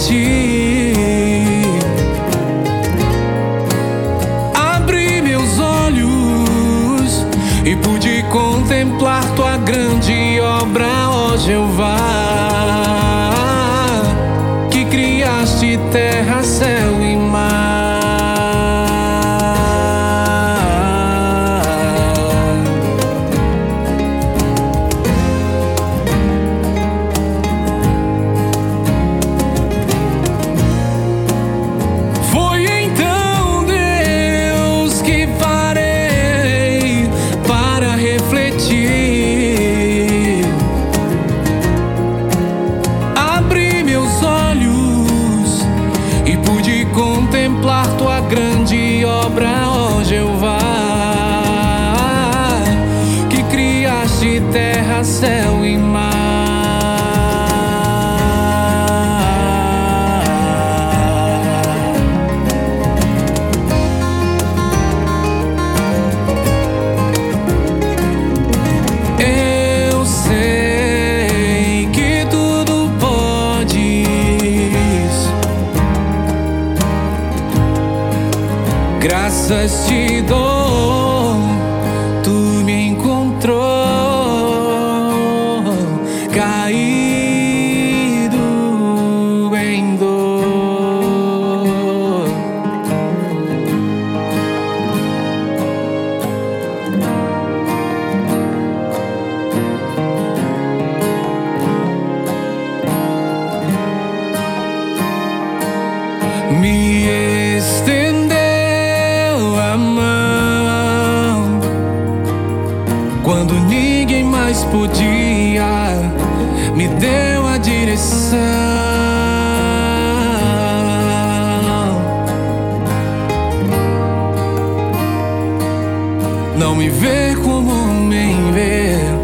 refletir. Abri meus olhos e pude contemplar tua grande obra, ó Jeová, que criaste terra, céu e mar. Foi então, Deus, que parei para refletir. Abri meus olhos e pude contemplar tua grande obra, ó Jeová, que criaste terra, céu e mar. Eu sei que tudo podes, graças te dou, tu me encontrou caído em dor. Me estendeu a mão quando ninguém mais podia, me deu a direção. Não me vê como homem vê,